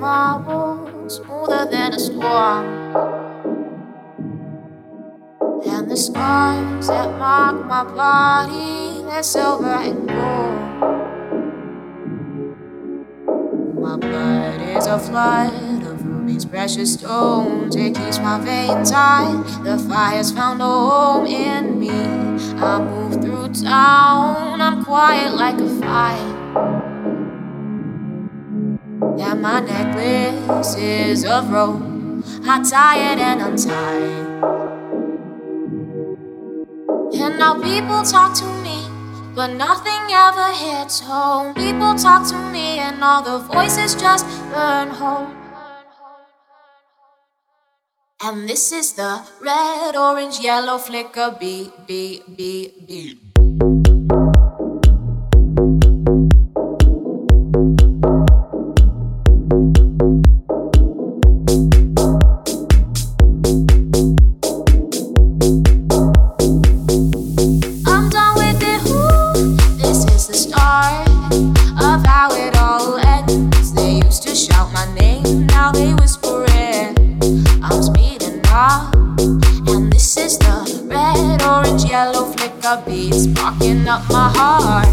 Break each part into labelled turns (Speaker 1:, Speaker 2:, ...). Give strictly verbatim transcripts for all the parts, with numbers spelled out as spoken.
Speaker 1: marble, smoother than a storm. And the scars that mark my body, they're silver and gold. My blood is a flood of rubies, precious stones. It keeps my veins hot. The fire's found a home in me. I move through town, I'm quiet like a fire. And my necklace is of rope. I tie it and untie it. And now people talk to me, but nothing ever hits home. People talk to me and all the voices just burn home. And this is the red, orange, yellow flicker beat, beat, beat, beat. Beats sparking up my heart.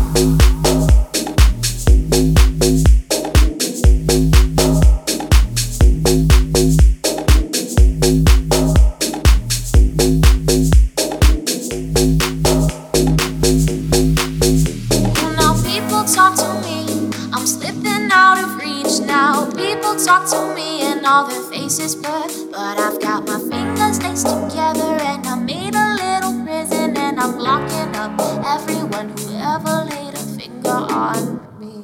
Speaker 1: Well, now people talk to me, I'm slipping out of reach now. People talk to me and all their faces blur, but I've got my fingers laced together and I made a little prison and I'm locking up everyone who ever laid a finger on me.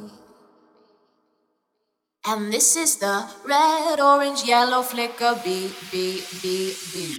Speaker 1: And this is the red, orange, yellow flicker beat, beat, beat, beat.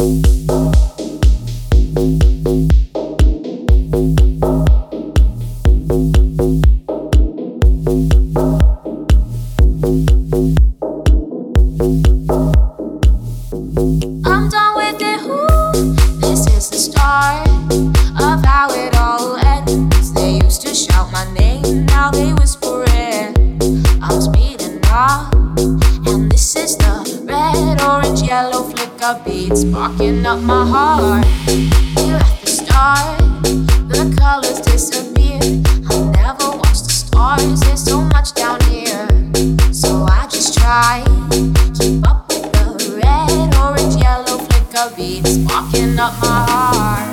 Speaker 1: I'm done with it, ooh, this is the start of how it all ends. They used to shout my name, now they whisper it. I'm speeding up, and this is the red, orange, yellow flicker beat sparking up my heart. Here at the start, the colors disappear. I never watch the stars, there's so much down here. So I just try keep up with the red, orange, yellow flicker beat sparking up my heart.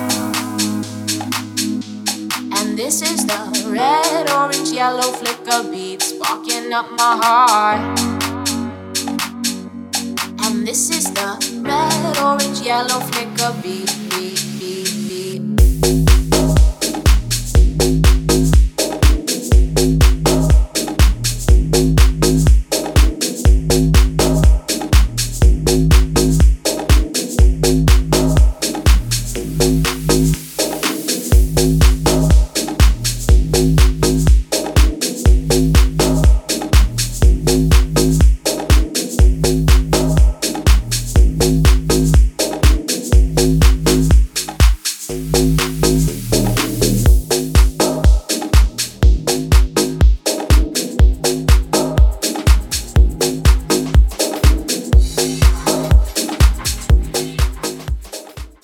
Speaker 1: And this is the red, orange, yellow flicker beat sparking up my heart. And this is the red, orange, yellow flicker beat, beat.